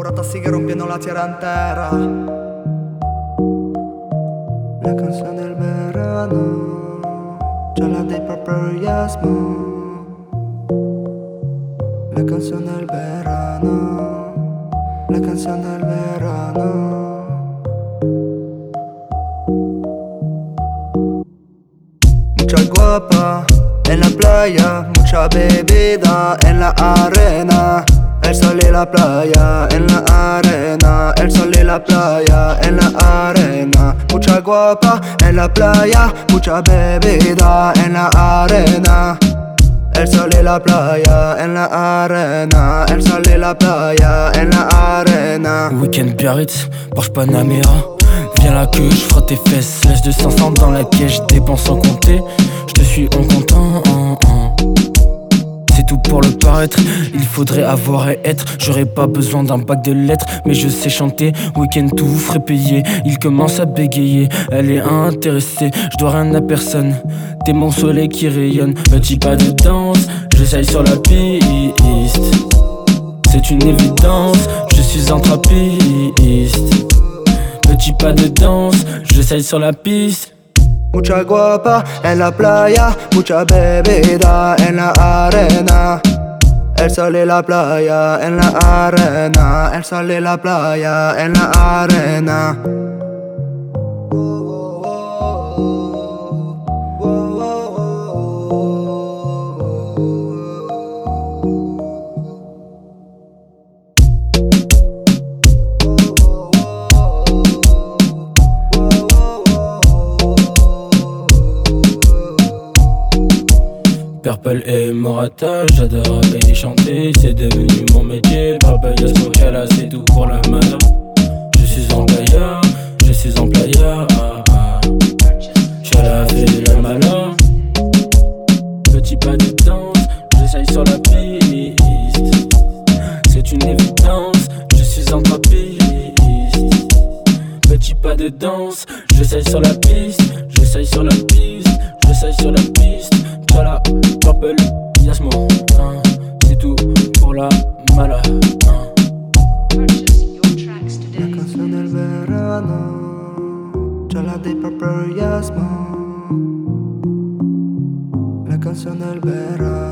Pura tossiche rompiendo la tirantera. La canzone del verano, già la dei Purple Yasmo. La canzone del verano, la canzone del verano. Mucha guapa en la playa, mucha bebida en la arena. El sol y la playa en la arena, el sol y la playa en la arena. Mucha guapa en la playa, mucha bebida en la arena. El sol y la playa en la arena, el sol y la playa en la arena. Week-end Biarritz, Porsche Panamera. Viens là que je frotte tes fesses, laisse de 500 dans la caisse, je dépense sans compter. Je te suis en comptant. C'est tout pour le paraître, il faudrait avoir et être. J'aurais pas besoin d'un bac de lettres, mais je sais chanter. Week-end tout vous ferait payer, il commence à bégayer. Elle est intéressée, je dois rien à personne. T'es mon soleil qui rayonne, petit pas de danse. J'essaye sur la piste, c'est une évidence, je suis un trappiste. Petit pas de danse, j'essaye sur la piste. Mucha guapa en la playa, mucha bebida en la arena. El sol y la playa en la arena, el sol y la playa en la arena. Purple et Morata, j'adore rapper et chanter, c'est devenu mon métier. Purple, Yasmo, Kala, c'est tout pour la mada. Je suis en playa, je suis en playa. Kala fait de la mala. Petit pas de danse, j'essaye sur la piste. C'est une évidence, je suis en trappiste. Petit pas de danse, j'essaye sur la piste. J'essaye sur la piste, j'essaye sur la piste. Voilà, Purple, Yasmo, c'est tout pour la mala. La canción del verano, ya la de Purple Yasmo. La canción del verano.